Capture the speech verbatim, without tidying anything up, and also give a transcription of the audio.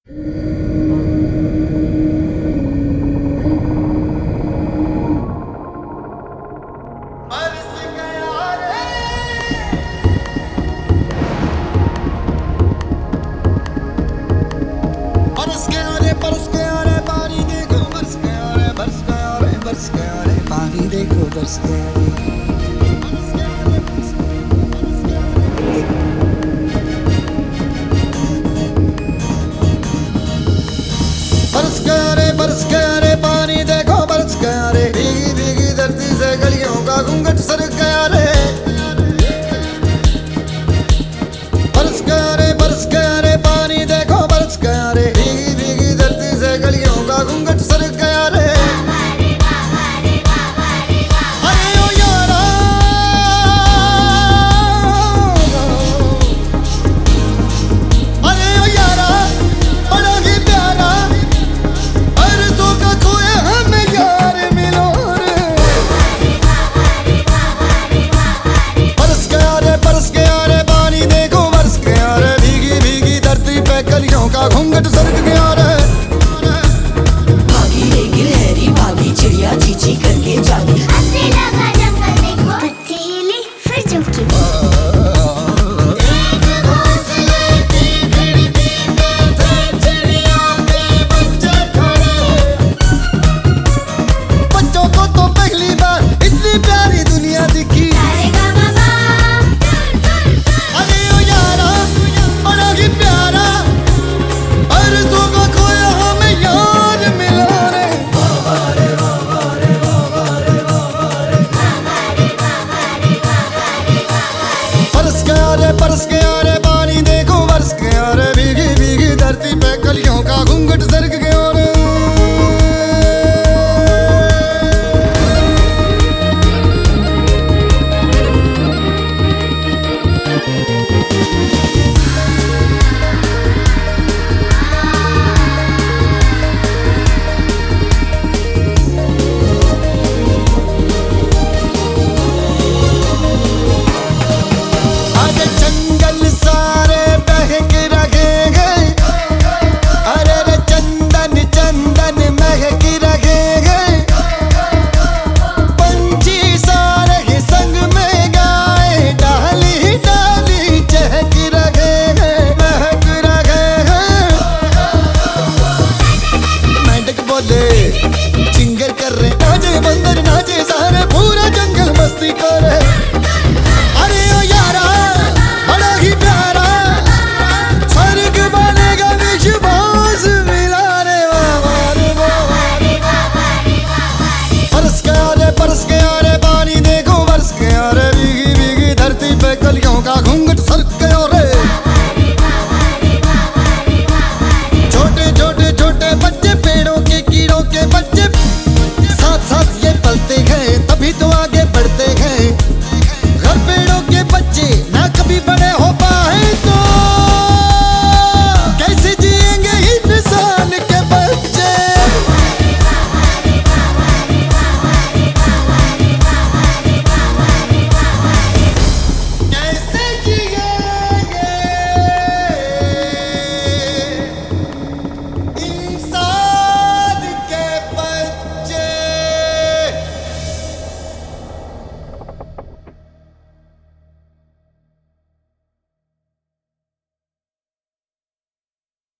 पानी देखो बरस गया बरस गया रे बरस गया रे पानी देखो बरस गया रे भीगी भीगी धरती से गलियों का घूंघट सर गया रे बरस गया रे बरस गया रे पानी देखो बरस गया रे भीगी भीगी धरती से गलियों का घूंघट सर गया रे घूंघट सर